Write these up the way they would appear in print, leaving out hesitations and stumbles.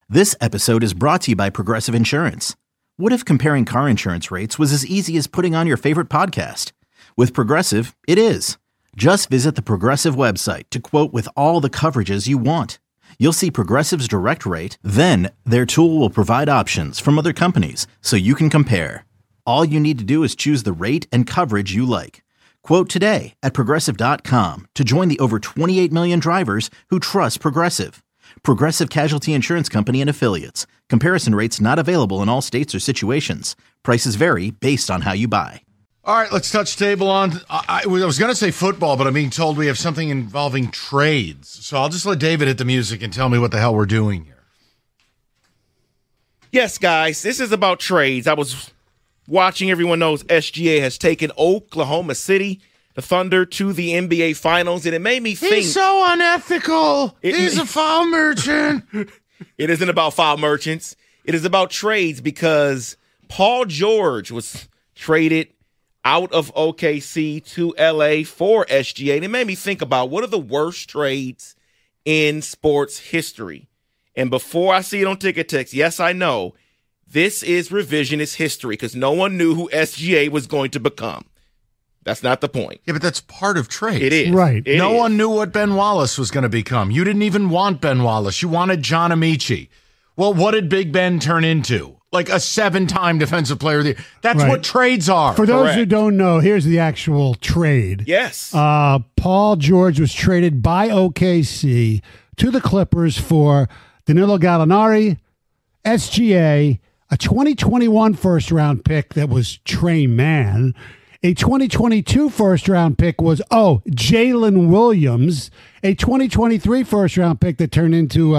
This episode is brought to you by Progressive Insurance. What if comparing car insurance rates was as easy as putting on your favorite podcast? With Progressive, it is. Just visit the Progressive website to quote with all the coverages you want. You'll see Progressive's direct rate, then their tool will provide options from other companies so you can compare. All you need to do is choose the rate and coverage you like. Quote today at Progressive.com to join the over 28 million drivers who trust Progressive. Progressive Casualty Insurance Company and Affiliates. Comparison rates not available in all states or situations. Prices vary based on how you buy. All right, let's touch table on. I was going to say football, but I'm being told we have something involving trades. So I'll just let David hit the music and tell me what the hell we're doing here. Yes, guys, this is about trades. I was watching. Everyone knows SGA has taken Oklahoma City, the Thunder, to the NBA Finals, and it made me think. He's so unethical. He's a foul merchant. It isn't about foul merchants. It is about trades because Paul George was traded out of OKC to LA for SGA, and it made me think about what are the worst trades in sports history. And before I see it on Ticket Text, yes, I know, this is revisionist history because no one knew who SGA was going to become. That's not the point. Yeah, but that's part of trade. It is. Right. No one knew what Ben Wallace was going to become. You didn't even want Ben Wallace. You wanted John Amici. Well, what did Big Ben turn into? Like a 7-time defensive player of the year. That's Right. what trades are. For those Correct. who don't know, here's the actual trade. Yes. Paul George was traded by OKC to the Clippers for Danilo Gallinari, SGA, a 2021 first-round pick that was Trey Mann, a 2022 first-round pick was, Jalen Williams, a 2023 first-round pick that turned into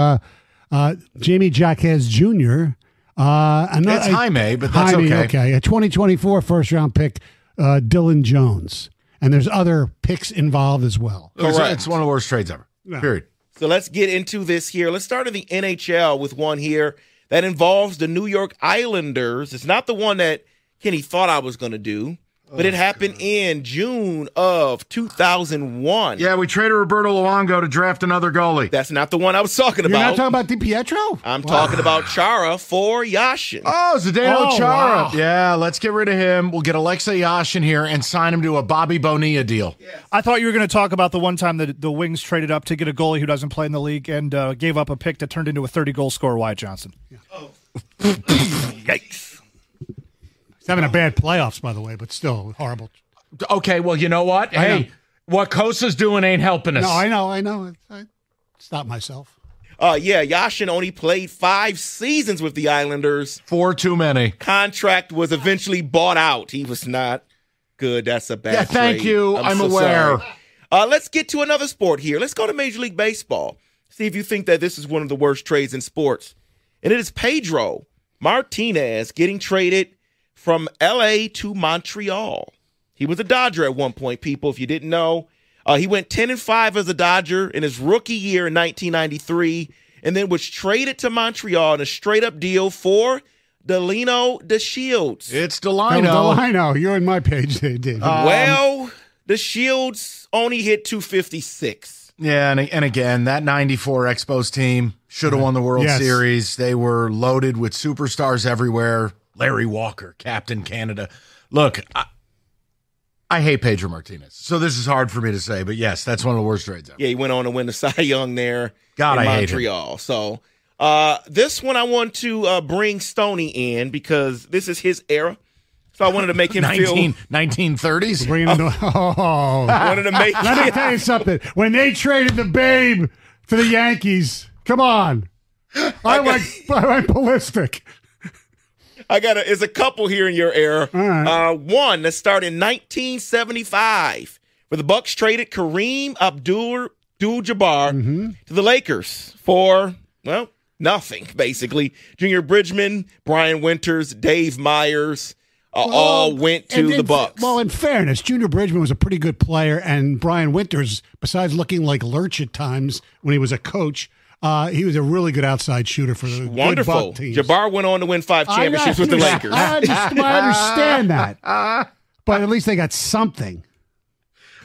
Jamie Jaquez Jr., It's Jaime, but that's Jaime, okay. A 2024 first-round pick, Dylan Jones. And there's other picks involved as well. Correct. It's one of the worst trades ever. Yeah. Period. So let's get into this here. Let's start in the NHL with one here that involves the New York Islanders. It's not the one that Kenny thought I was going to do, but it happened in June of 2001. Yeah, we traded Roberto Luongo to draft another goalie. That's not the one I was talking You're about. not talking about DiPietro? I'm talking about Chara for Yashin. Oh, Zdeno Oh, Chara. wow. Yeah, let's get rid of him. We'll get Alexei Yashin here and sign him to a Bobby Bonilla deal. I thought you were going to talk about the one time that the Wings traded up to get a goalie who doesn't play in the league and gave up a pick that turned into a 30-goal scorer, Wyatt Johnson. Yikes. He's having a bad playoffs, by the way, but still horrible. Okay, well, you know what? I know. Hey, what Kosa's doing ain't helping us. No, I know. I stopped myself. Yashin only played 5 seasons with the Islanders. 4 too many. Contract was eventually bought out. He was not good. That's a bad Yeah, thank trade. you. I'm so aware. sorry. Let's get to another sport here. Let's go to Major League Baseball. See if you think that this is one of the worst trades in sports. And it is Pedro Martinez getting traded from L.A. to Montreal. He was a Dodger at one point, people, if you didn't know. He went 10-5 as a Dodger in his rookie year in 1993, and then was traded to Montreal in a straight-up deal for Delino DeShields. It's Delino. Delino. You're in my page there, Dave. Well, DeShields only hit 256. Yeah, and again, that 94 Expos team should have won the World Yes. Series. They were loaded with superstars everywhere. Larry Walker, Captain Canada. Look, I hate Pedro Martinez, so this is hard for me to say, but yes, that's one of the worst trades ever. Yeah, he went on to win the Cy Young there God, in I hate him. Montreal. So this one I want to bring Stoney in because this is his era. So I wanted to make him feel 1930s? Bringing him wanted to make Let me tell you something. When they traded the Babe to the Yankees, come on. I went ballistic. It's a couple here in your era. right. One that started in 1975, where the Bucks traded Kareem Abdul-Jabbar to the Lakers for, well, nothing, basically. Junior Bridgman, Brian Winters, Dave Myers, all went to the Bucks. Well, in fairness, Junior Bridgman was a pretty good player, and Brian Winters, besides looking like Lurch at times when he was a coach, he was a really good outside shooter for the Wonderful. good Buck teams. Jabbar went on to win 5 championships with the Lakers. I understand that. But at least they got something.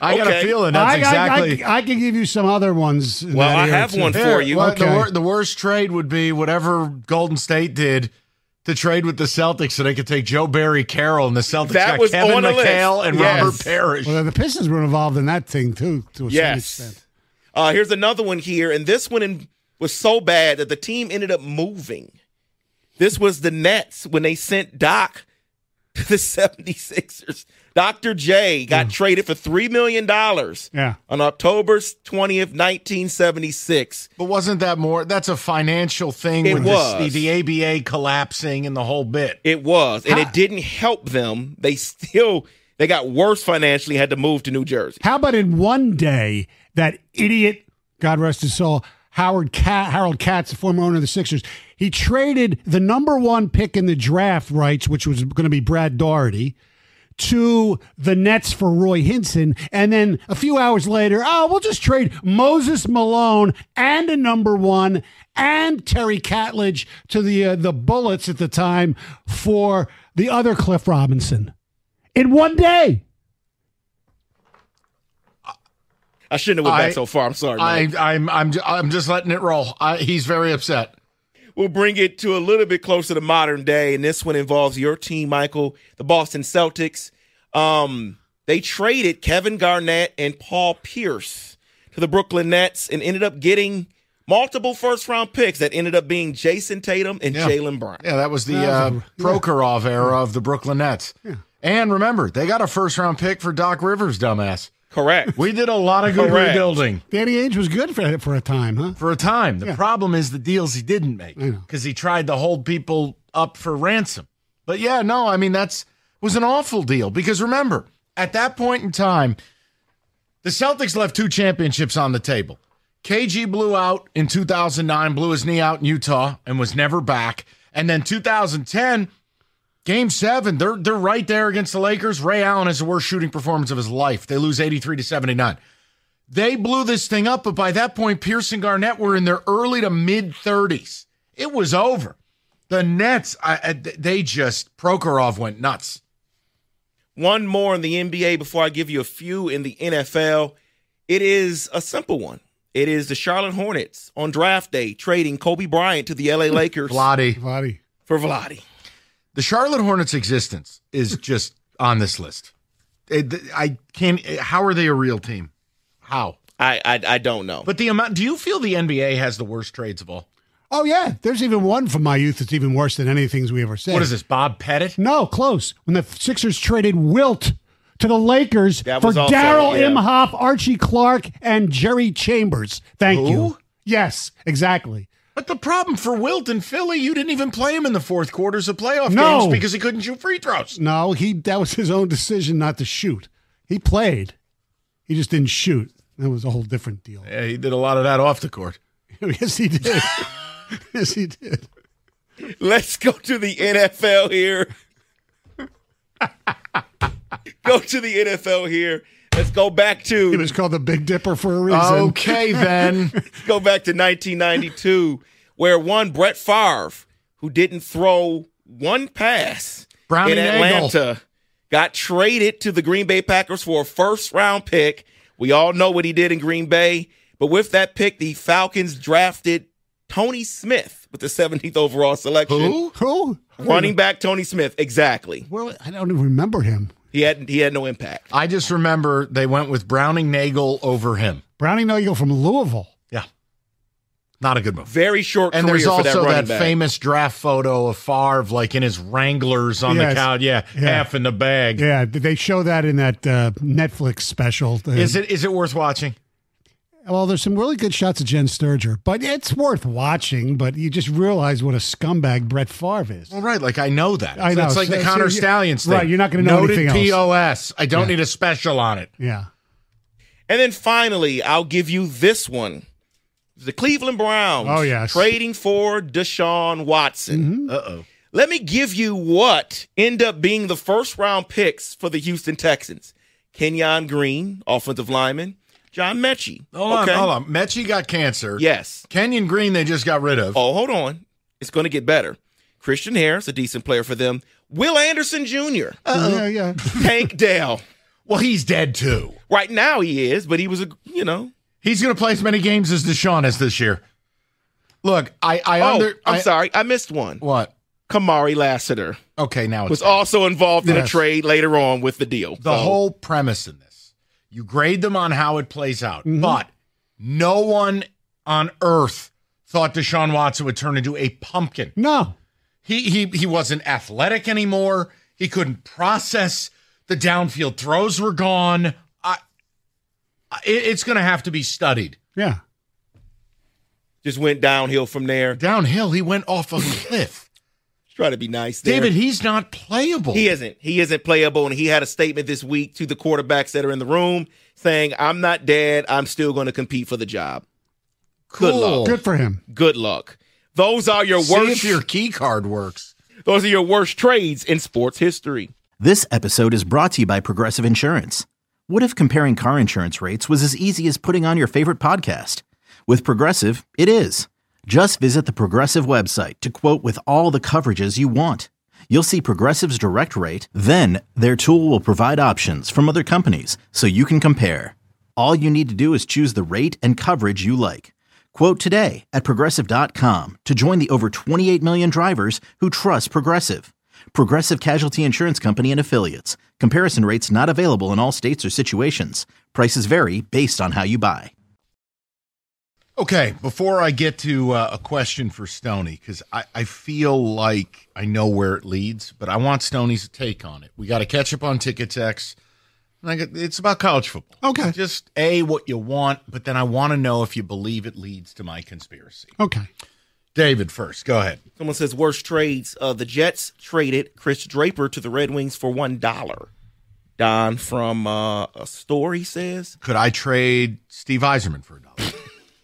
I got a feeling that's exactly. I can give you some other ones. in Well, that I era, have too. one for you. Well, Okay. the worst trade would be whatever Golden State did to trade with the Celtics so they could take Joe Barry Carroll, and the Celtics That got was Kevin on the McHale list. and Yes. Robert Parrish. Well, the Pistons were involved in that thing too, to a certain Yes. extent. Here's another one here, and this one was so bad that the team ended up moving. This was the Nets when they sent Doc to the 76ers. Dr. J got traded for $3 million Yeah. on October 20th, 1976. But wasn't that more? That's a financial thing It with was. the ABA collapsing and the whole bit. It was, and it didn't help them. They got worse financially, had to move to New Jersey. How about in one day that idiot, God rest his soul, Harold Katz, the former owner of the Sixers, he traded the number 1 pick in the draft rights, which was going to be Brad Daugherty, to the Nets for Roy Hinson. And then a few hours later, we'll just trade Moses Malone and a number 1 and Terry Catledge to the Bullets at the time for the other Cliff Robinson. In one day. I shouldn't have went back so far. I'm sorry, Mike. I'm just letting it roll. He's very upset. We'll bring it to a little bit closer to modern day, and this one involves your team, Michael, the Boston Celtics. They traded Kevin Garnett and Paul Pierce to the Brooklyn Nets and ended up getting multiple first-round picks that ended up being Jason Tatum and Jaylen Brown. Yeah, that was the Prokhorov era of the Brooklyn Nets. Yeah. And remember, they got a first-round pick for Doc Rivers, dumbass. Correct. We did a lot of good rebuilding. Danny Ainge was good for a time, huh? For a time. The problem is the deals he didn't make because he tried to hold people up for ransom. But yeah, no, I mean, was an awful deal because remember, at that point in time, the Celtics left 2 championships on the table. KG blew out in 2009, blew his knee out in Utah and was never back. And then 2010, Game 7, they're right there against the Lakers. Ray Allen has the worst shooting performance of his life. They lose 83-79. They blew this thing up, but by that point, Pierce and Garnett were in their early to mid-30s. It was over. The Nets, Prokhorov went nuts. One more in the NBA before I give you a few in the NFL. It is a simple one. It is the Charlotte Hornets on draft day trading Kobe Bryant to the LA Lakers Vlade. for Vlade. The Charlotte Hornets' existence is just on this list. I can't. How are they a real team? How? I don't know. But the amount. Do you feel the NBA has the worst trades of all? Oh, yeah. There's even one from my youth that's even worse than any things we ever said. What is this, Bob Pettit? No, close. When the Sixers traded Wilt to the Lakers That for was also, Darryl yeah. Imhoff, Archie Clark, and Jerry Chambers. Thank you. Yes, exactly. But the problem for Wilt in Philly, you didn't even play him in the fourth quarters of playoff No. games because he couldn't shoot free throws. No, that was his own decision not to shoot. He played. He just didn't shoot. That was a whole different deal. Yeah, he did a lot of that off the court. Yes, he did. Yes, he did. Let's go to the NFL here. Let's go back to It was called the Big Dipper for a reason. Okay, then. go back to 1992, where one Brett Favre, who didn't throw one pass Brownie in Nagel. Atlanta, got traded to the Green Bay Packers for a first-round pick. We all know what he did in Green Bay. But with that pick, the Falcons drafted Tony Smith with the 17th overall selection. Who? Running back Tony Smith, exactly. Well, I don't even remember him. He had no impact. I just remember they went with Browning Nagel over him. Browning Nagel from Louisville. Yeah. Not a good move. Very short And career there's for that also running that back. famous draft photo of Favre, like in his Wranglers on Yes. the couch. Yeah, half in the bag. Yeah, they show that in that Netflix special. Is it worth watching? Well, there's some really good shots of Jen Sturger, but it's worth watching. But you just realize what a scumbag Brett Favre is. Well, right. Like, I know that. I know. It's like the So Connor you- Stallions thing. right, you're not gonna know Noted anything else. POS. I don't need a special on it. Yeah. And then finally, I'll give you this one. The Cleveland Browns Oh, yes. trading for Deshaun Watson. Uh-oh. Let me give you what end up being the first-round picks for the Houston Texans. Kenyon Green, offensive lineman. John Mechie. Hold on. Mechie got cancer. Yes. Kenyon Green they just got rid of. Oh, hold on. It's going to get better. Christian Harris, a decent player for them. Will Anderson Jr. Yeah. Tank Dell. Well, he's dead too. Right now he is, but he was He's going to play as many games as Deshaun has this year. Look, I'm sorry, I missed one. What? Kamari Lassiter. Okay, now it's was also involved in a trade later on with the deal. The whole premise in this, you grade them on how it plays out, but no one on earth thought Deshaun Watson would turn into a pumpkin. No. He wasn't athletic anymore. He couldn't process. The downfield throws were gone. It's going to have to be studied. Yeah. Just went downhill from there. Downhill, he went off a cliff. Try to be nice there. David, he's not playable. He isn't. He isn't playable, and he had a statement this week to the quarterbacks that are in the room saying, I'm not dead. I'm still going to compete for the job. Cool. Good luck. Good for him. Good luck. Those are your See worst. if your key card works. Those are your worst trades in sports history. This episode is brought to you by Progressive Insurance. What if comparing car insurance rates was as easy as putting on your favorite podcast? With Progressive, it is. Just visit the Progressive website to quote with all the coverages you want. You'll see Progressive's direct rate, then their tool will provide options from other companies so you can compare. All you need to do is choose the rate and coverage you like. Quote today at Progressive.com to join the over 28 million drivers who trust Progressive. Progressive Casualty Insurance Company and Affiliates. Comparison rates not available in all states or situations. Prices vary based on how you buy. Okay, before I get to a question for Stoney, because I feel like I know where it leads, but I want Stoney's take on it. We got to catch up on Ticketex. It's about college football. Okay. Just what you want, but then I want to know if you believe it leads to my conspiracy. Okay. David first. Go ahead. Someone says worst trades. The Jets traded Chris Draper to the Red Wings for $1. Don from a store, he says. Could I trade Steve Yzerman for $1?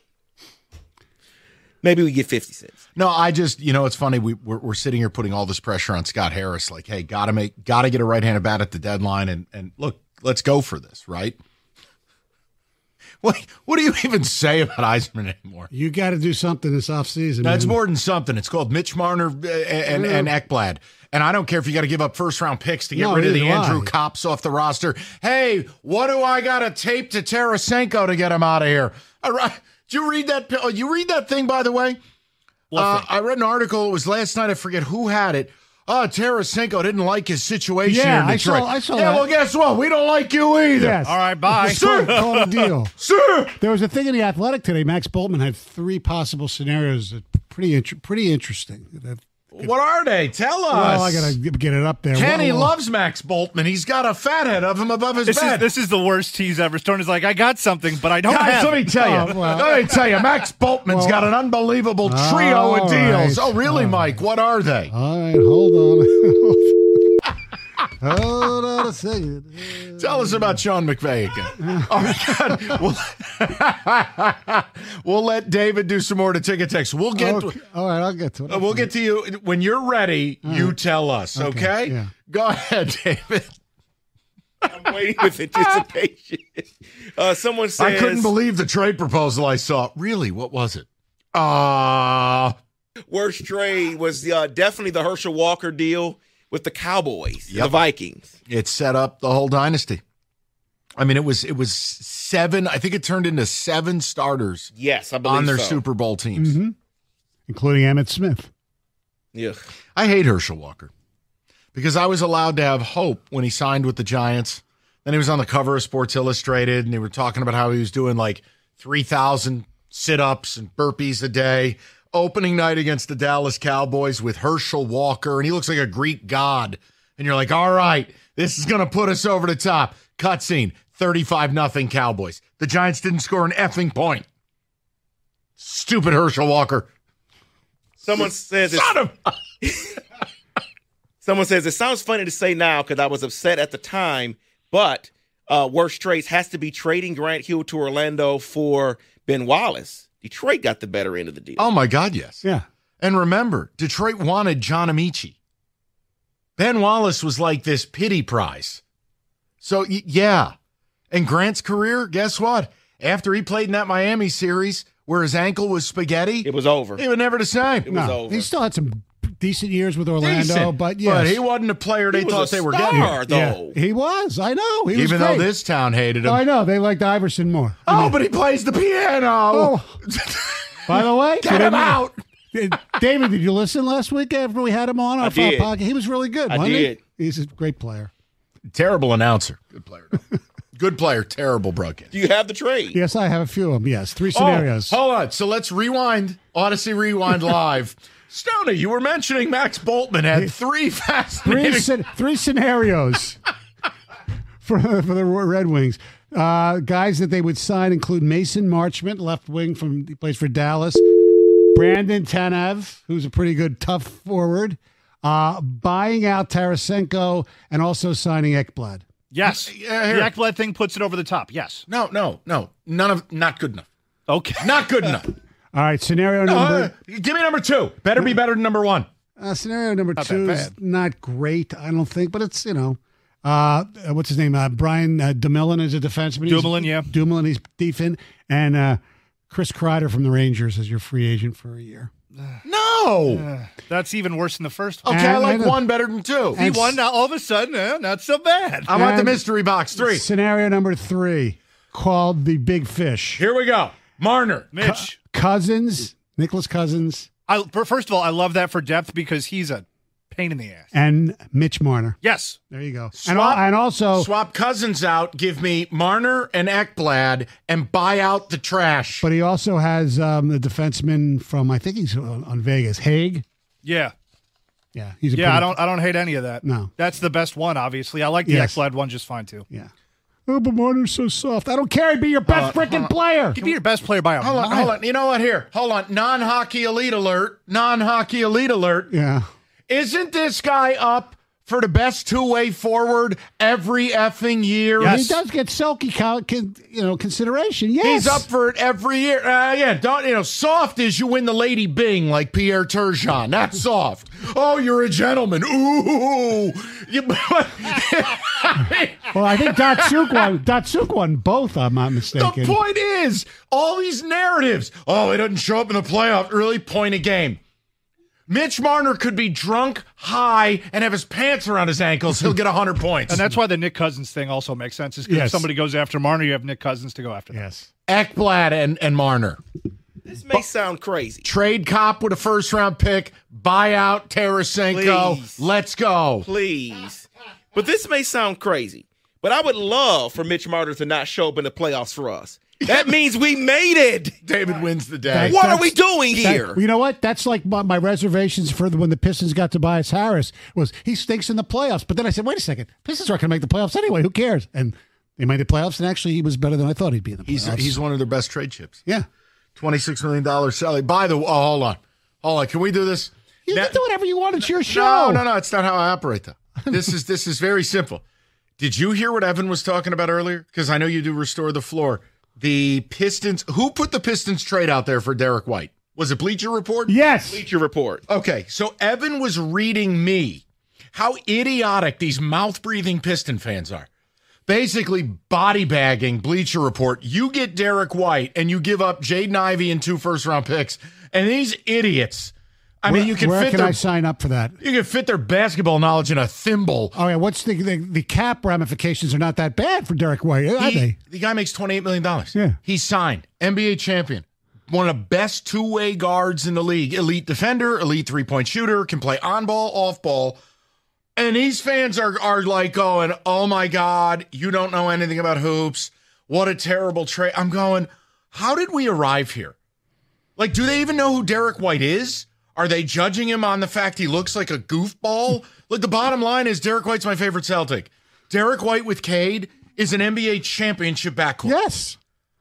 Maybe we get 50 cents. No, I just, it's funny. We're sitting here putting all this pressure on Scott Harris. Like, hey, gotta get a right-handed bat at the deadline. And look, let's go for this, right? What do you even say about Yzerman anymore? You got to do something this offseason. That's more than something. It's called Mitch Marner and Ekblad. And I don't care if you got to give up first-round picks to get rid of the Andrew Cops off the roster. Hey, what do I got to tape to Tarasenko to get him out of here? All right. Did you read that? You read that thing, by the way? I read an article. It was last night. I forget who had it. Tarasenko didn't like his situation here in Detroit. I saw that. that. Well, guess what? We don't like you either. Yes. All right, bye. Sir. Call a deal. Sir. There was a thing in The Athletic today. Max Boltman had 3 possible scenarios that pretty interesting. What are they? Tell us. Well, I got to get it up there. Kenny loves Max Boltman. He's got a fathead of him above his bed. This is the worst tease ever. Stone is like, I got something, but I don't have Let me tell you. Max Boltman's got an unbelievable trio of deals. Right. Oh, really, Mike? What are they? All right, hold on. Hold on a second. Tell us about Sean McVay again. Oh, God. We'll let David do some more to Ticketex. We'll get. Okay. All right, I'll get to it. We'll get to you when you're ready. You tell us, okay? Yeah. Go ahead, David. I'm waiting with anticipation. Someone says I couldn't believe the trade proposal I saw. Really, what was it? Worst trade was definitely the Herschel Walker deal with the Cowboys, the Vikings. It set up the whole dynasty. I mean, it was 7. I think it turned into 7 starters. Yes, I believe on their so. Super Bowl teams, including Emmitt Smith. Yeah, I hate Herschel Walker because I was allowed to have hope when he signed with the Giants. Then he was on the cover of Sports Illustrated, and they were talking about how he was doing like 3,000 sit-ups and burpees a day. Opening night against the Dallas Cowboys with Herschel Walker, and he looks like a Greek god. And you're like, all right, this is going to put us over the top. Cutscene, 35-0 Cowboys. The Giants didn't score an effing point. Stupid Herschel Walker. Someone says Someone says it sounds funny to say now because I was upset at the time, but worst trades has to be trading Grant Hill to Orlando for Ben Wallace. Detroit got the better end of the deal. Oh, my God, yes. Yeah. And remember, Detroit wanted John Amici. Ben Wallace was like this pity prize. So, yeah. And Grant's career, guess what? After he played in that Miami series where his ankle was spaghetti, It was over. he was never the same. It was over. He still had some decent years with Orlando, Decent, but yes. but he wasn't a player they He was thought a they were star, getting. though. He was. I know. He was Even though great. this town hated him. I know. They liked Iverson more. But he plays the piano. Oh. By the way, Get him out. David, did you listen last week after we had him on our did. podcast? He was really good, I wasn't did. he? He's a great player. Terrible announcer. Good player. Good player. Terrible broadcast. Do you have the trade? Yes, I have a few of them. Yes, 3 scenarios. Hold on. So let's rewind. Odyssey Rewind Live. Stoney, you were mentioning Max Boltman had 3 fascinating... Three scenarios for the Red Wings. Guys that they would sign include Mason Marchment, left wing he plays for Dallas. Brandon Tanev, who's a pretty good tough forward. Buying out Tarasenko and also signing Ekblad. Yes. The Ekblad thing puts it over the top. Yes. No. Not good enough. Okay. Not good enough. All right, scenario number... Give me number 2. Better be better than number 1. Scenario number Not 2 that is bad. not great, I don't think, but it's, what's his name? Brian Dumoulin is a defenseman. Dumoulin, yeah. Dumoulin, he's defense. And Chris Kreider from the Rangers is your free agent for a year. No. That's even worse than the first one. Okay, I And- like and- 1 better than 2. He won, now all of a sudden, not so bad. I want the And- mystery box 3. Scenario number 3, called the Big Fish. Here we go. Marner. Mitch. Nicholas Cousins, First of all, I love that for depth because he's a pain in the ass. and Mitch Marner. Yes. There you go. Swap- and also, Swap Cousins out. Give me Marner and Ekblad and buy out the trash. but he also has the defenseman from, I think he's on Vegas, Haig. Yeah. Yeah, he's a Yeah, pretty- I don't hate any of that. No. That's the best one, obviously. I like the Yes. Ekblad one just fine, too. Yeah. Oh, but Marner's so soft. I don't care. He'd be your best freaking player. He'd be your best player by a Hold mile. on. You know what? Here. Hold on. Non-hockey elite alert. Non-hockey elite alert. Yeah. Isn't this guy up for the best 2-way forward every effing year? Yes. He does get Selke consideration. Yes. He's up for it every year. Soft is you win the Lady Bing like Pierre Turgeon. That's soft. Oh, you're a gentleman. Ooh. Well, I think Datsuk won both, I'm not mistaken. The point is, all these narratives. Oh, he doesn't show up in the playoff. Really, point a game. Mitch Marner could be drunk, high, and have his pants around his ankles. He'll get 100 points. And that's why the Nick Cousins thing also makes sense. Is because if Yes. somebody goes after Marner, you have Nick Cousins to go after. Yes. Ekblad and Marner. This may sound crazy. Trade Cop with a first-round pick. Buy out Tarasenko. Please. Let's go. Please. But this may sound crazy, but I would love for Mitch Marner to not show up in the playoffs for us. That means we made it. David wins the day. What are we doing That- here? you know what? That's like my reservations for when the Pistons got Tobias Harris was he stinks in the playoffs. But then I said, wait a second, Pistons aren't going to make the playoffs anyway. Who cares? And they made the playoffs, and actually he was better than I thought he'd be in the playoffs. He's one of their best trade chips. yeah. $26 million salary. By the way, hold on. Can we do this? You can do whatever you want. It's your show. No. It's not how I operate, though. This is very simple. Did you hear what Evan was talking about earlier? Because I know you do Restore the Floor. The Pistons. Who put the Pistons trade out there for Derek White? Was it Bleacher Report? Yes. Bleacher Report. Okay, so Evan was reading me how idiotic these mouth-breathing Piston fans are. Basically, body bagging Bleacher Report. You get Derek White, and you give up Jaden Ivey and 2 first-round picks. And these idiots, you can Where fit can their I sign up for that? you can fit their basketball knowledge in a thimble. Oh yeah, what's the cap ramifications are not that bad for Derek White, are they? The guy makes $28 million. Yeah. He's signed. NBA champion. One of the best 2-way guards in the league. Elite defender, elite 3-point shooter, can play on ball, off ball. And these fans are like going, oh my God, you don't know anything about hoops. What a terrible trade. I'm going, how did we arrive here? Like, do they even know who Derek White is? Are they judging him on the fact he looks like a goofball? Look, the bottom line is Derek White's my favorite Celtic. Derek White with Cade is an NBA championship backcourt. Yes.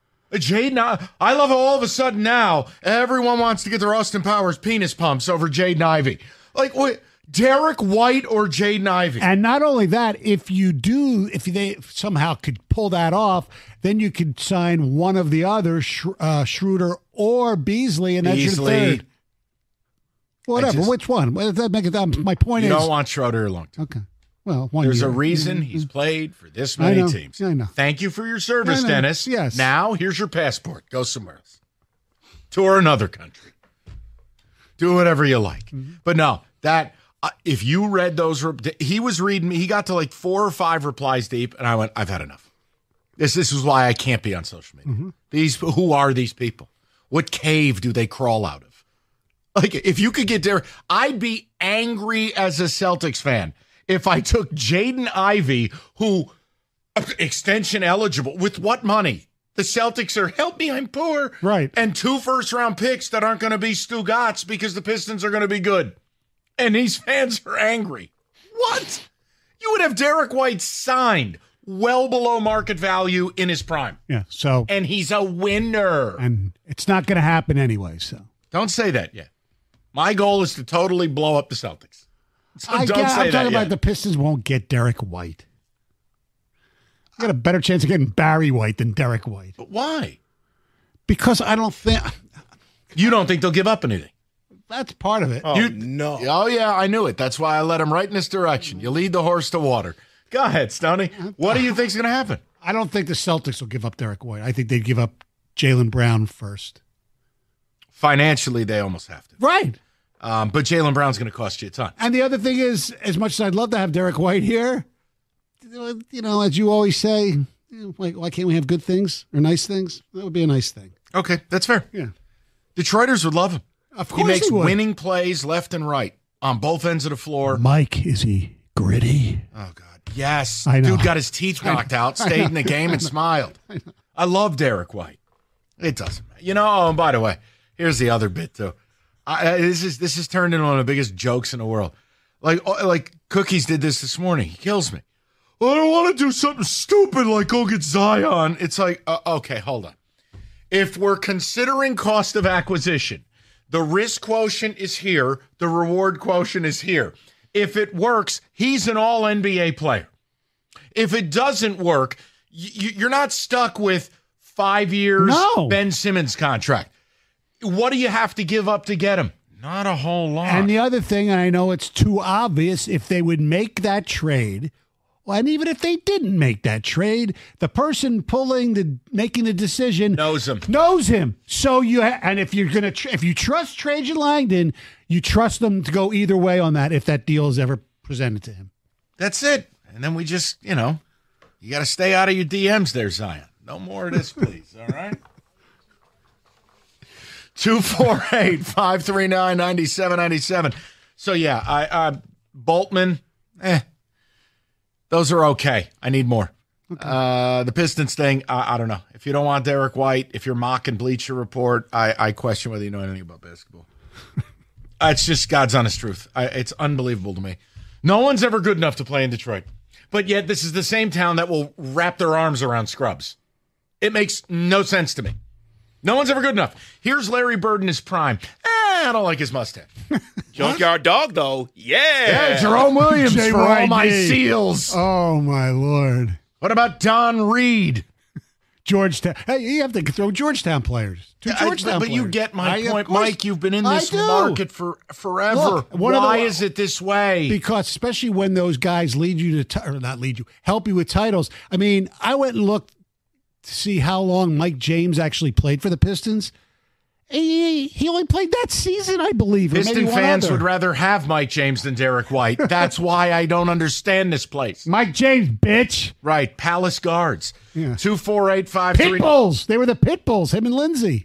Jaden, I love how all of a sudden now everyone wants to get their Austin Powers penis pumps over Jaden Ivey. Like, what? Derek White or Jaden Ivey? And not only that, if they somehow could pull that off, then you could sign one of the other, Schroeder or Beasley, and that's your third. Whatever, which one? Well, that make it. My point You is, don't want Schroeder long term. okay. Well, one There's year. a reason he's played for this many teams. I know. Thank you for your service, I know. Dennis. Yes. Now, here's your passport. Go somewhere else. Tour another country. Do whatever you like. Mm-hmm. But no, That if you read those, he was reading me. He got to like 4 or 5 replies deep, and I went, I've had enough. This is why I can't be on social media. Who are these people? What cave do they crawl out of? Like, if you could get there, I'd be angry as a Celtics fan if I took Jaden Ivey, who extension eligible, with what money? The Celtics are, help me, I'm poor. Right. And 2 first-round picks that aren't going to be Stugotz because the Pistons are going to be good. And these fans are angry. What? You would have Derek White signed well below market value in his prime. Yeah, so. And he's a winner. And it's not going to happen anyway, so. Don't say that yet. My goal is to totally blow up the Celtics. So I'm talking about the Pistons won't get Derek White. I got a better chance of getting Barry White than Derek White. But why? Because I don't think. You don't think they'll give up anything? That's part of it. No. Oh, yeah, I knew it. That's why I led him right in this direction. You lead the horse to water. Go ahead, Stoney. What do you think's going to happen? I don't think the Celtics will give up Derek White. I think they'd give up Jaylen Brown first. Financially, they almost have to. Right. But Jaylen Brown's going to cost you a ton. And the other thing is, as much as I'd love to have Derek White here, you know, as you always say, why can't we have good things or nice things? That would be a nice thing. Okay, that's fair. Yeah. Detroiters would love him. Of course he makes would. winning plays left and right on both ends of the floor. Mike, is he gritty? Oh, God. Yes. I know. Dude got his teeth knocked out, stayed in the game, and smiled. I love Derek White. It doesn't matter. You know, oh, and by the way, here's the other bit, too. This is turned into one of the biggest jokes in the world. Like Cookies did this morning. He kills me. Well, I don't want to do something stupid like go get Zion. It's like, okay, hold on. If we're considering cost of acquisition, the risk quotient is here. The reward quotient is here. If it works, he's an all-NBA player. If it doesn't work, you're not stuck with 5 years Ben Simmons contract. What do you have to give up to get him? Not a whole lot. And the other thing, and I know it's too obvious, if they would make that trade, and even if they didn't make that trade, the person making the decision knows him. So if you trust Trajan Langdon, you trust them to go either way on that if that deal is ever presented to him. That's it. And then we just, you got to stay out of your DMs there, Zion. No more of this, please. All right. 248-539-9797. So yeah, Boltman, those are okay. I need more. Okay. The Pistons thing, I don't know. If you don't want Derek White, if you're mocking Bleacher Report, I question whether you know anything about basketball. It's just God's honest truth. It's unbelievable to me. No one's ever good enough to play in Detroit. But yet this is the same town that will wrap their arms around scrubs. It makes no sense to me. No one's ever good enough. Here's Larry Bird in his prime. I don't like his mustache. Junkyard Dog, though. Yeah, Jerome Williams for all my Seals. Oh, my Lord. What about Don Reed? Georgetown. Hey, you have to throw Georgetown players. But you get my point, Mike. You've been in this market for forever. Look, why is it this way? Because especially when those guys help you with titles. I mean, I went and looked to see how long Mike James actually played for the Pistons. He only played that season, I believe. Piston fans would rather have Mike James than Derek White. That's why I don't understand this place. Mike James, bitch. Right, Palace Guards. Yeah. 24853. Pitbulls. They were the Pitbulls, him and Lindsay.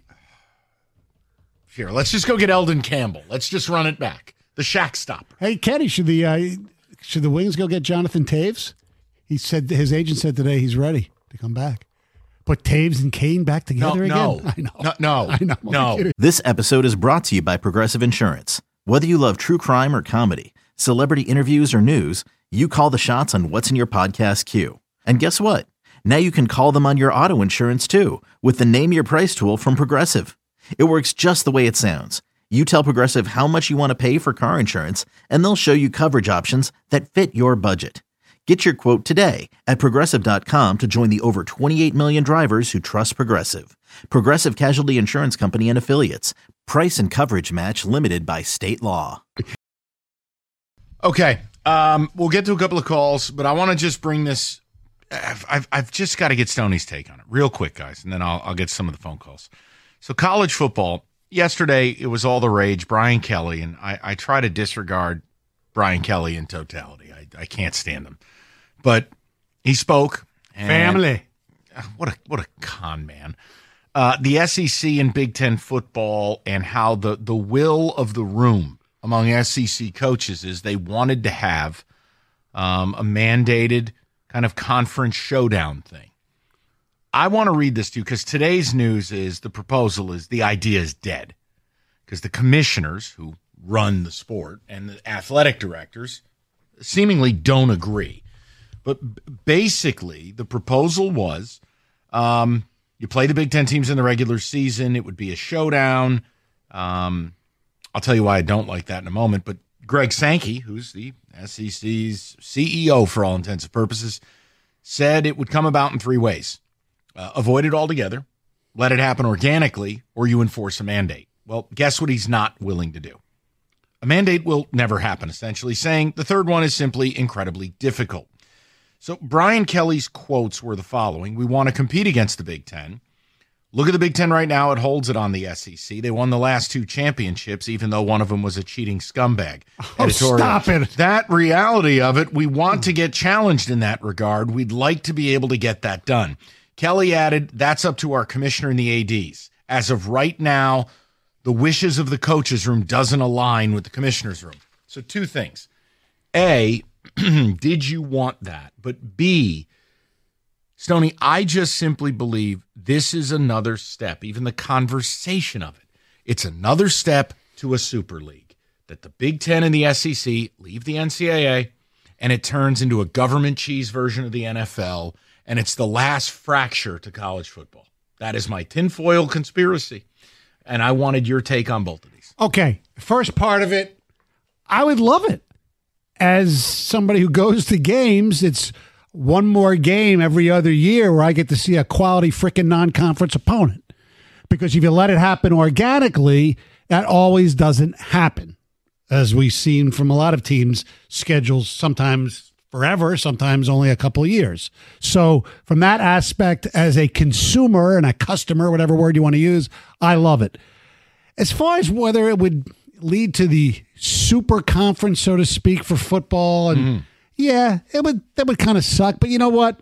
Here, let's just go get Eldon Campbell. Let's just run it back. The Shaq stopper. Hey, Kenny, should the Wings go get Jonathan Taves? He said his agent said today he's ready to come back. Put Taves and Kane back together again? I know. I know. No. This episode is brought to you by Progressive Insurance. Whether you love true crime or comedy, celebrity interviews or news, you call the shots on what's in your podcast queue. And guess what? Now you can call them on your auto insurance too with the Name Your Price tool from Progressive. It works just the way it sounds. You tell Progressive how much you want to pay for car insurance, and they'll show you coverage options that fit your budget. Get your quote today at Progressive.com to join the over 28 million drivers who trust Progressive. Progressive Casualty Insurance Company and Affiliates. Price and coverage match limited by state law. Okay, we'll get to a couple of calls, but I want to just bring this. I've just got to get Stoney's take on it real quick, guys, and then I'll get some of the phone calls. So college football, yesterday it was all the rage, Brian Kelly, and I try to disregard Brian Kelly in totality. I can't stand him. But he spoke. Family. What a con man. The SEC and Big Ten football and how the will of the room among SEC coaches is they wanted to have a mandated kind of conference showdown thing. I want to read this to you because today's news is the idea is dead because the commissioners who run the sport and the athletic directors seemingly don't agree. But basically, the proposal was you play the Big Ten teams in the regular season. It would be a showdown. I'll tell you why I don't like that in a moment. But Greg Sankey, who's the SEC's CEO for all intents and purposes, said it would come about in three ways. Avoid it altogether, let it happen organically, or you enforce a mandate. Well, guess what he's not willing to do? A mandate will never happen, essentially, saying the third one is simply incredibly difficult. So Brian Kelly's quotes were the following. We want to compete against the Big Ten. Look at the Big Ten right now. It holds it on the SEC. They won the last two championships, even though one of them was a cheating scumbag. Oh, stop it. That reality of it, we want to get challenged in that regard. We'd like to be able to get that done. Kelly added, that's up to our commissioner and the ADs. As of right now, the wishes of the coaches' room doesn't align with the commissioner's room. So two things. A, did you want that? But B, Stoney, I just simply believe this is another step, even the conversation of it. It's another step to a super league, that the Big Ten and the SEC leave the NCAA, and it turns into a government cheese version of the NFL, and it's the last fracture to college football. That is my tinfoil conspiracy, and I wanted your take on both of these. Okay, first part of it, I would love it. As somebody who goes to games, it's one more game every other year where I get to see a quality freaking non-conference opponent. Because if you let it happen organically, that always doesn't happen. As we've seen from a lot of teams' schedules, sometimes forever, sometimes only a couple of years. So from that aspect, as a consumer and a customer, whatever word you want to use, I love it. As far as whether it would lead to the super conference, so to speak, for football, and yeah, that would kind of suck. But you know what?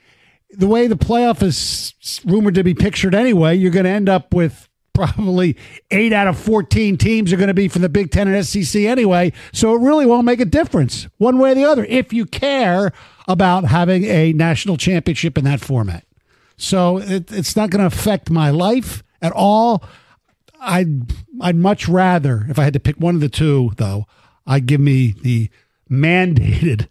The way the playoff is rumored to be pictured anyway, you're going to end up with probably 8 out of 14 teams are going to be for the Big Ten and SEC anyway. So it really won't make a difference one way or the other if you care about having a national championship in that format. So it's not going to affect my life at all. I'd much rather, if I had to pick one of the two, though, I'd give me the mandated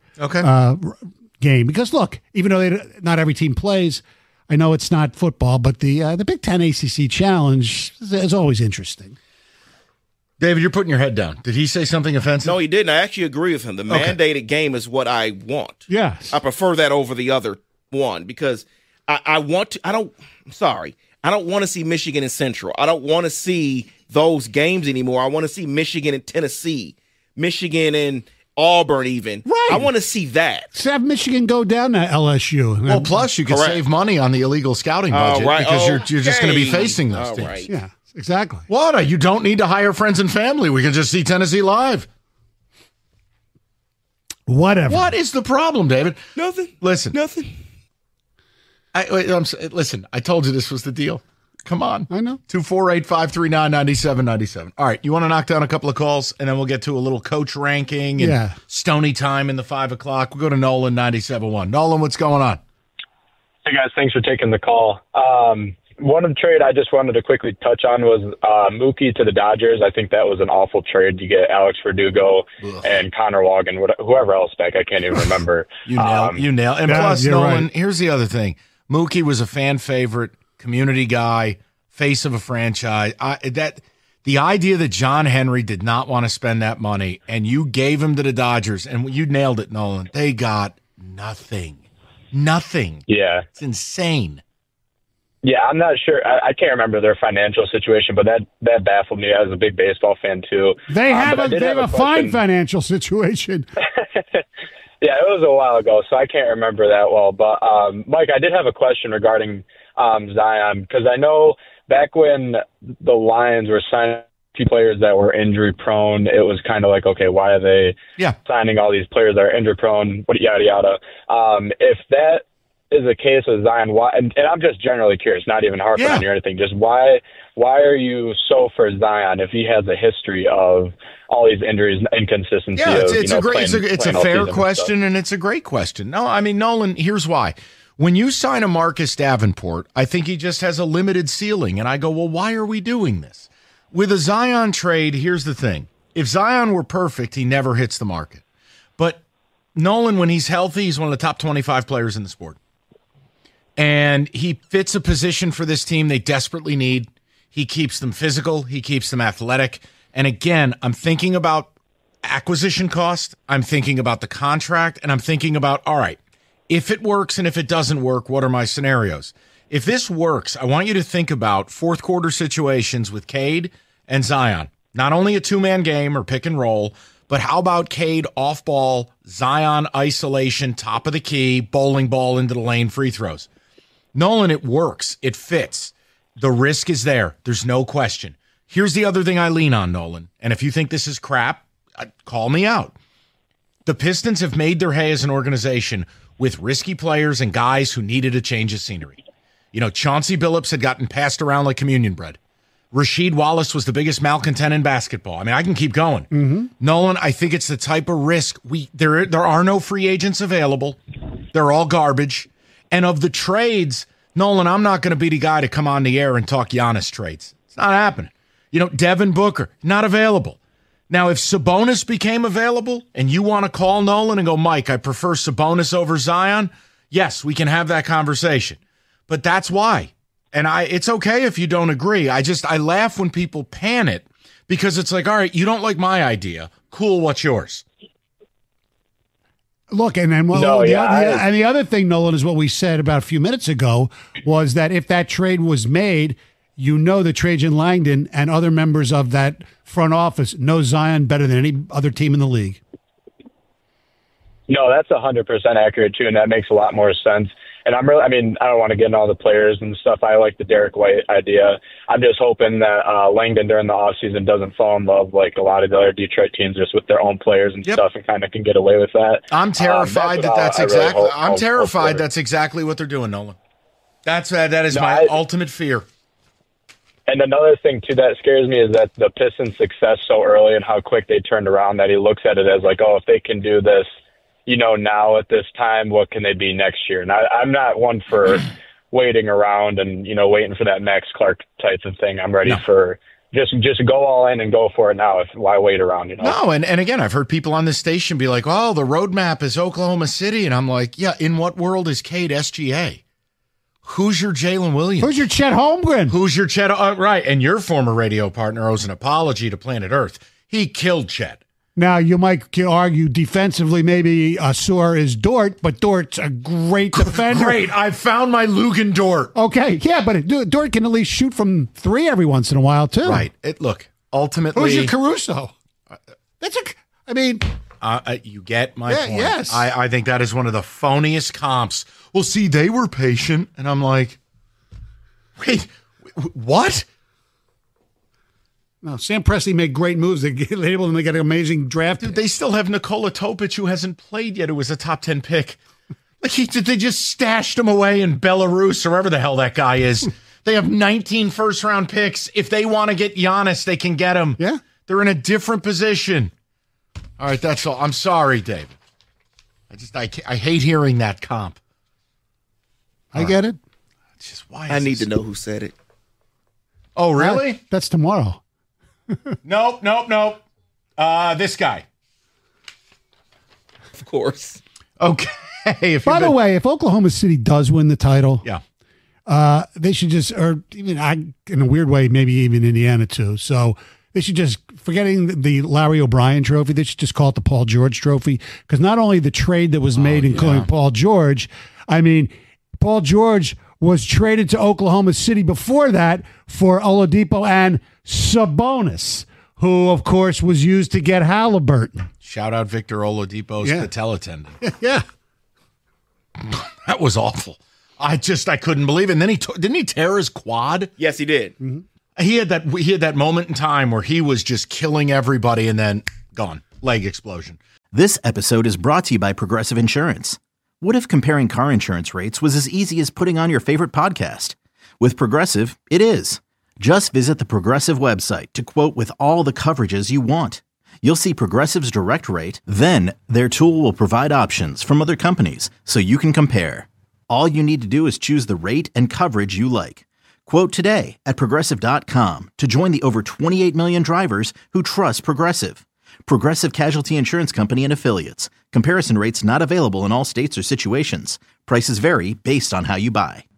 game. Because, look, even though not every team plays, I know it's not football, but the Big Ten ACC Challenge is always interesting. David, you're putting your head down. Did he say something offensive? No, he didn't. I actually agree with him. The mandated game is what I want. Yes. I prefer that over the other one because I want to – I don't want to see Michigan and Central. I don't want to see those games anymore. I want to see Michigan and Tennessee, Michigan and Auburn even. Right. I want to see that. Let's have Michigan go down to LSU. Well, plus you could save money on the illegal scouting budget because you're just going to be facing those teams. Right. Yeah, exactly. What? You don't need to hire friends and family. We can just see Tennessee live. Whatever. What is the problem, David? Nothing. Listen. Nothing. Listen, I told you this was the deal. Come on. I know. 248-539-9797. All right, you want to knock down a couple of calls, and then we'll get to a little coach ranking and Stoney time in the 5 o'clock. We'll go to Nolan, 97.1. Nolan, what's going on? Hey, guys. Thanks for taking the call. One of the trade I just wanted to quickly touch on was Mookie to the Dodgers. I think that was an awful trade to get Alex Verdugo and Connor Wagner, whoever else back. I can't even remember. You nail. And plus, Nolan, here's the other thing. Mookie was a fan favorite, community guy, face of a franchise. The idea that John Henry did not want to spend that money and you gave him to the Dodgers, and you nailed it, Nolan. They got nothing. Nothing. Yeah. It's insane. Yeah, I'm not sure. I can't remember their financial situation, but that baffled me as a big baseball fan, too. They have a fine financial situation. Yeah, it was a while ago, so I can't remember that well. But, Mike, I did have a question regarding Zion, because I know back when the Lions were signing players that were injury prone, it was kind of like, okay, why are they signing all these players that are injury prone? Yada yada. If that is the case with Zion, why? And I'm just generally curious, not even harping on you or anything. Just why are you so for Zion if he has a history of all these injuries, inconsistency? Yeah, it's a fair question, and it's a great question. No, I mean, Nolan, here's why. When you sign a Marcus Davenport, I think he just has a limited ceiling, and I go, well, why are we doing this? With a Zion trade, here's the thing. If Zion were perfect, he never hits the market. But Nolan, when he's healthy, he's one of the top 25 players in the sport. And he fits a position for this team they desperately need. He keeps them physical. He keeps them athletic. And again, I'm thinking about acquisition cost. I'm thinking about the contract. And I'm thinking about, all right, if it works and if it doesn't work, what are my scenarios? If this works, I want you to think about fourth quarter situations with Cade and Zion. Not only a two-man game or pick and roll, but how about Cade off ball, Zion isolation, top of the key, bowling ball into the lane, free throws. Nolan, it works. It fits. The risk is there. There's no question. Here's the other thing I lean on, Nolan. And if you think this is crap, call me out. The Pistons have made their hay as an organization with risky players and guys who needed a change of scenery. You know, Chauncey Billups had gotten passed around like communion bread. Rasheed Wallace was the biggest malcontent in basketball. I mean, I can keep going. Mm-hmm. Nolan, I think it's the type of risk. There are no free agents available. They're all garbage. And of the trades, Nolan, I'm not going to be the guy to come on the air and talk Giannis trades. It's not happening. You know, Devin Booker, not available. Now, if Sabonis became available and you want to call Nolan and go, Mike, I prefer Sabonis over Zion, yes, we can have that conversation. But that's why. And it's okay if you don't agree. I laugh when people pan it because it's like, all right, you don't like my idea. Cool, what's yours? Look, and then the other thing, Nolan, is what we said about a few minutes ago was that if that trade was made, you know that Trajan Langdon and other members of that front office know Zion better than any other team in the league. No, that's 100% accurate too, and that makes a lot more sense. And I don't want to get into all the players and stuff. I like the Derek White idea. I'm just hoping that Langdon during the offseason doesn't fall in love like a lot of the other Detroit teams, just with their own players and stuff, and kind of can get away with that. I'm terrified that's exactly what they're doing, Nolan. That is my ultimate fear. And another thing, too, that scares me is that the Pistons' success so early and how quick they turned around that he looks at it as like, oh, if they can do this, you know, now at this time, what can they be next year? And I'm not one for waiting around and, you know, waiting for that Max Clark type of thing. I'm ready for just go all in and go for it now. Why wait around, you know? No, and again, I've heard people on this station be like, oh, the roadmap is Oklahoma City. And I'm like, yeah, in what world is Cade SGA? Who's your Jalen Williams? Who's your Chet Holmgren? Who's your Chet? Right, and your former radio partner owes an apology to Planet Earth. He killed Chet. Now, you might argue defensively maybe Ausar is Dort, but Dort's a great defender. Great, I found my Lugan Dort. Okay, yeah, but Dort can at least shoot from three every once in a while, too. Right. Ultimately... Who's your Caruso? You get my point. Yes. I think that is one of the phoniest comps. Well, see, they were patient, and I'm like, wait, what? No, Sam Presti made great moves. They able to make an amazing draft. Dude, they still have Nikola Topic, who hasn't played yet, who was a top 10 pick. Like they just stashed him away in Belarus or wherever the hell that guy is. They have 19 first-round picks. If they want to get Giannis, they can get him. Yeah. They're in a different position. All right, that's all. I'm sorry, David. I hate hearing that comp. I get it. It's just why I need to know who said it. Oh, really? That's tomorrow. Nope. This guy. Of course. Okay. By the way, if Oklahoma City does win the title, they should just, or even in a weird way, maybe even Indiana too. So they should just, forgetting the Larry O'Brien trophy, they should just call it the Paul George trophy. Because not only the trade that was made, including Paul George, Paul George was traded to Oklahoma City before that for Oladipo and Sabonis, who, of course, was used to get Halliburton. Shout out Victor Oladipo's patella tendon. Yeah. That was awful. I couldn't believe it. And then didn't he tear his quad? Yes, he did. Mm-hmm. He had that moment in time where he was just killing everybody and then gone. Leg explosion. This episode is brought to you by Progressive Insurance. What if comparing car insurance rates was as easy as putting on your favorite podcast? With Progressive, it is. Just visit the Progressive website to quote with all the coverages you want. You'll see Progressive's direct rate, then their tool will provide options from other companies so you can compare. All you need to do is choose the rate and coverage you like. Quote today at Progressive.com to join the over 28 million drivers who trust Progressive. Progressive Casualty Insurance Company and Affiliates. Comparison rates not available in all states or situations. Prices vary based on how you buy.